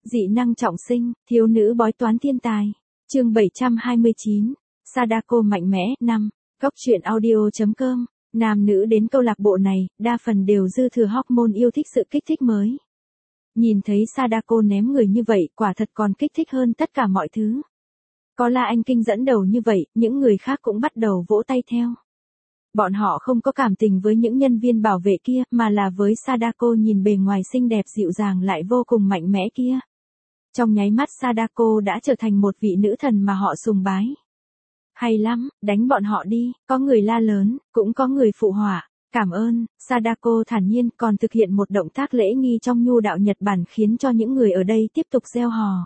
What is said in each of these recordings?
Dị năng trọng sinh, thiếu nữ bói toán thiên tài. Chương 729. Sadako mạnh mẽ, 5. Góc truyện audio.com. Nam nữ đến câu lạc bộ này, đa phần đều dư thừa hormone yêu thích sự kích thích mới. Nhìn thấy Sadako ném người như vậy, quả thật còn kích thích hơn tất cả mọi thứ. Có La Anh Kinh dẫn đầu như vậy, những người khác cũng bắt đầu vỗ tay theo. Bọn họ không có cảm tình với những nhân viên bảo vệ kia, mà là với Sadako nhìn bề ngoài xinh đẹp dịu dàng lại vô cùng mạnh mẽ kia. Trong nháy mắt Sadako đã trở thành một vị nữ thần mà họ sùng bái. Hay lắm, đánh bọn họ đi, có người la lớn, cũng có người phụ họa. Cảm ơn, Sadako thản nhiên còn thực hiện một động tác lễ nghi trong nhu đạo Nhật Bản khiến cho những người ở đây tiếp tục reo hò.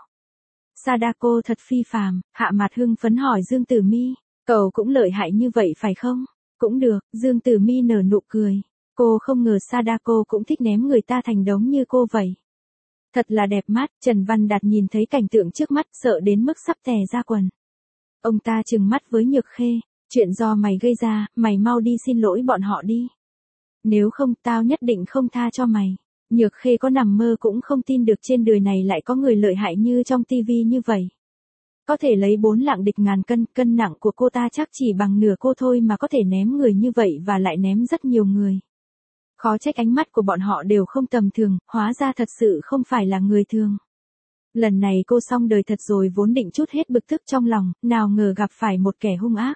Sadako thật phi phàm, Hạ Mạt hưng phấn hỏi Dương Tử Mi, cậu cũng lợi hại như vậy phải không? Cũng được, Dương Tử Mi nở nụ cười. Cô không ngờ Sadako cũng thích ném người ta thành đống như cô vậy. Thật là đẹp mắt, Trần Văn Đạt nhìn thấy cảnh tượng trước mắt sợ đến mức sắp tè ra quần. Ông ta trừng mắt với Nhược Khê, chuyện do mày gây ra, mày mau đi xin lỗi bọn họ đi. Nếu không tao nhất định không tha cho mày. Nhược Khê có nằm mơ cũng không tin được trên đời này lại có người lợi hại như trong tivi như vậy. Có thể lấy 4 lạng địch ngàn cân, cân nặng của cô ta chắc chỉ bằng nửa cô thôi mà có thể ném người như vậy và lại ném rất nhiều người. Khó trách ánh mắt của bọn họ đều không tầm thường, hóa ra thật sự không phải là người thường. Lần này cô xong đời thật rồi, vốn định trút hết bực tức trong lòng, nào ngờ gặp phải một kẻ hung ác.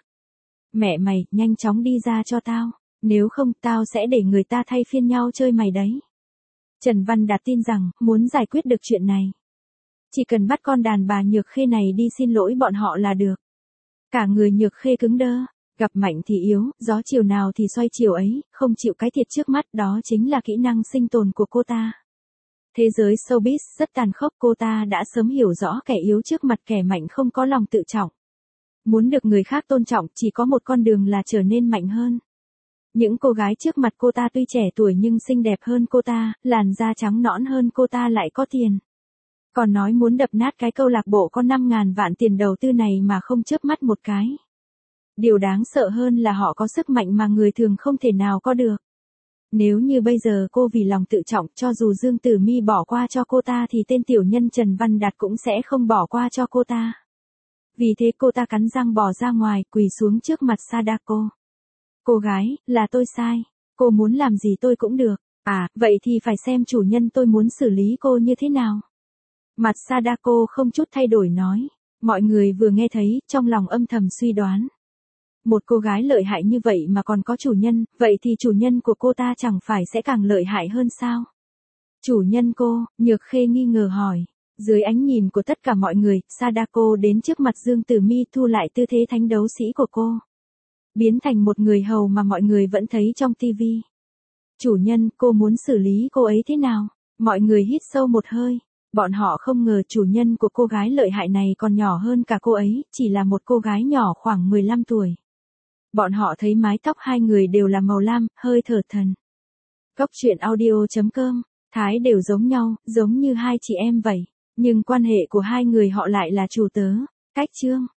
Mẹ mày, nhanh chóng đi ra cho tao, nếu không tao sẽ để người ta thay phiên nhau chơi mày đấy. Trần Văn Đạt tin rằng, muốn giải quyết được chuyện này, chỉ cần bắt con đàn bà Nhược Khê này đi xin lỗi bọn họ là được. Cả người Nhược Khê cứng đơ, gặp mạnh thì yếu, gió chiều nào thì xoay chiều ấy, không chịu cái thiệt trước mắt, đó chính là kỹ năng sinh tồn của cô ta. Thế giới showbiz rất tàn khốc, cô ta đã sớm hiểu rõ kẻ yếu trước mặt kẻ mạnh không có lòng tự trọng. Muốn được người khác tôn trọng chỉ có một con đường là trở nên mạnh hơn. Những cô gái trước mặt cô ta tuy trẻ tuổi nhưng xinh đẹp hơn cô ta, làn da trắng nõn hơn cô ta lại có tiền. Còn nói muốn đập nát cái câu lạc bộ có 5.000 vạn tiền đầu tư này mà không chớp mắt một cái. Điều đáng sợ hơn là họ có sức mạnh mà người thường không thể nào có được. Nếu như bây giờ cô vì lòng tự trọng cho dù Dương Tử Mi bỏ qua cho cô ta thì tên tiểu nhân Trần Văn Đạt cũng sẽ không bỏ qua cho cô ta. Vì thế cô ta cắn răng bỏ ra ngoài, quỳ xuống trước mặt Sadako. Cô gái, là tôi sai. Cô muốn làm gì tôi cũng được. À, vậy thì phải xem chủ nhân tôi muốn xử lý cô như thế nào. Mặt Sadako không chút thay đổi nói. Mọi người vừa nghe thấy, trong lòng âm thầm suy đoán. Một cô gái lợi hại như vậy mà còn có chủ nhân, vậy thì chủ nhân của cô ta chẳng phải sẽ càng lợi hại hơn sao? Chủ nhân cô, Nhược Khê nghi ngờ hỏi. Dưới ánh nhìn của tất cả mọi người, Sadako đến trước mặt Dương Tử Mi thu lại tư thế thánh đấu sĩ của cô. Biến thành một người hầu mà mọi người vẫn thấy trong tivi. Chủ nhân, cô muốn xử lý cô ấy thế nào? Mọi người hít sâu một hơi. Bọn họ không ngờ chủ nhân của cô gái lợi hại này còn nhỏ hơn cả cô ấy, chỉ là một cô gái nhỏ khoảng 15 tuổi. Bọn họ thấy mái tóc hai người đều là màu lam, hơi thở thần. Góc truyện audio.com, thái đều giống nhau, giống như hai chị em vậy. Nhưng quan hệ của hai người họ lại là chủ tớ. Cách chương.